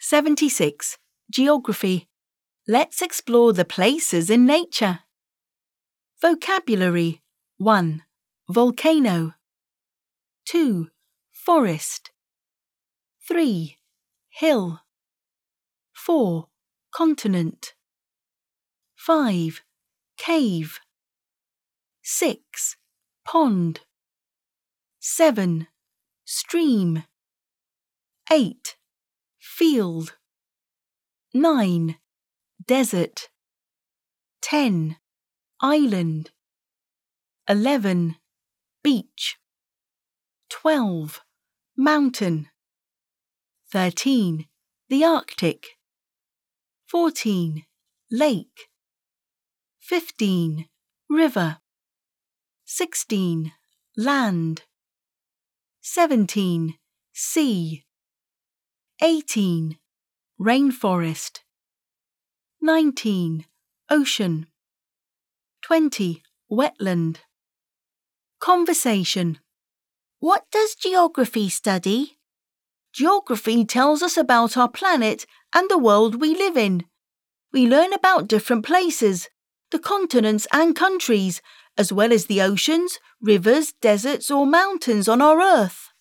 76. Geography. Let's explore the places in nature. Vocabulary. 1. Volcano. 2. Forest. 3. Hill. 4. Continent. 5. Cave. 6. Pond. 7. Stream. 8. Field. 9. Desert. 10. Island. 11. Beach. 12. Mountain. 13. The Arctic. 14. Lake. 15. River. 16. Land. 17. Sea. 18. Rainforest. 19. Ocean. 20. Wetland. Conversation. What does geography study? Geography tells us about our planet and the world we live in. We learn about different places, the continents and countries, as well as the oceans, rivers, deserts or mountains on our Earth.